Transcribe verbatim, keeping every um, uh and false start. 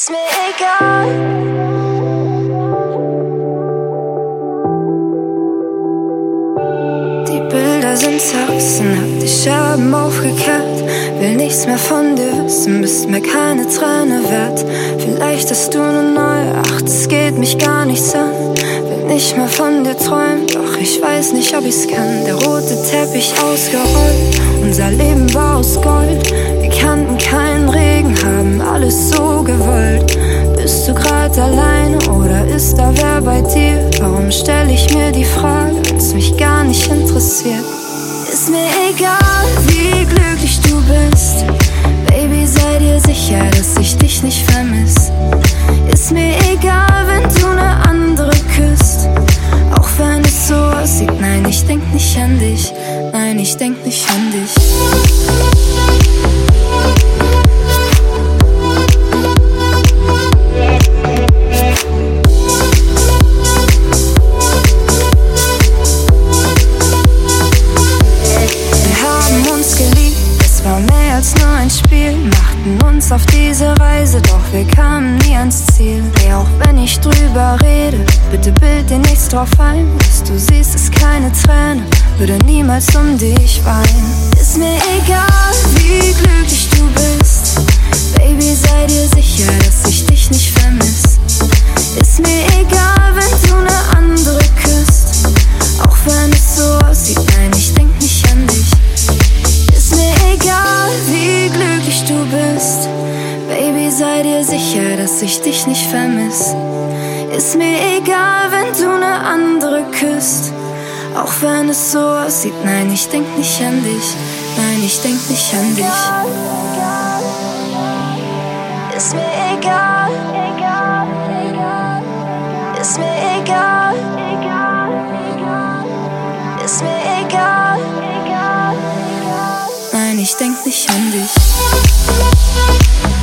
Ist mir egal. Die Bilder sind zerrissen, hab die Scherben aufgekehrt. Will nichts mehr von dir wissen, bist mir keine Träne wert. Vielleicht hast du eine neue, ach, das geht mich gar nichts an. Will nicht mehr von dir träumen, doch ich weiß nicht, ob ich's kann. Der rote Teppich ausgerollt, unser Leben war aus Gold. Wir kannten keinen Regen, haben alles so gewollt. Bist du grad alleine oder ist da wer bei dir? Warum stell ich mir die Frage, wenn's mich gar nicht interessiert? Ist mir egal, wie glücklich du bist. Baby, sei dir sicher, dass ich dich nicht vermiss. Ist mir egal, wenn du ne andere küsst. Auch wenn es so aussieht, nein, ich denk nicht an dich. Nein, ich denk nicht an dich. Auf diese Reise, doch wir kamen nie ans Ziel. Ey, auch wenn ich drüber rede, bitte bild dir nichts drauf ein. Was du siehst, ist keine Träne, würde niemals um dich weinen. Ist mir egal, wie glücklich du bist. Baby, sei dir sicher, dass ich dich nicht vermiss. Ist mir egal, wenn du ne andere küsst. Auch wenn es so aussieht, nein, ich denk nicht an dich. Ist mir egal, wie glücklich du bist. Baby, sei dir sicher, dass ich dich nicht vermiss. Ist mir egal, wenn du ne andere küsst. Auch wenn es so aussieht, nein, ich denk nicht an dich. Nein, ich denk nicht an dich. Ist mir egal. Ist mir egal. Ist mir egal. Nein, ich denk nicht an dich.